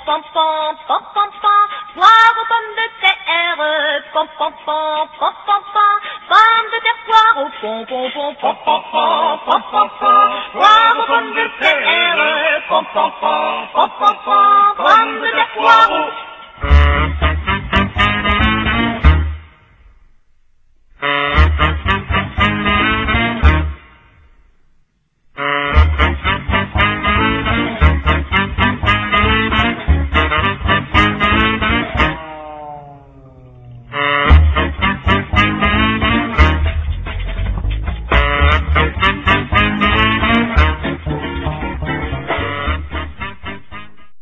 pom pom pom pom pom, poire aux pommes de terre, pom pom pom pom pom pom, pommes de terre, poire aux pom pom pom pom pom pom pom pom pom, poire aux pommes de terre, pom pom pom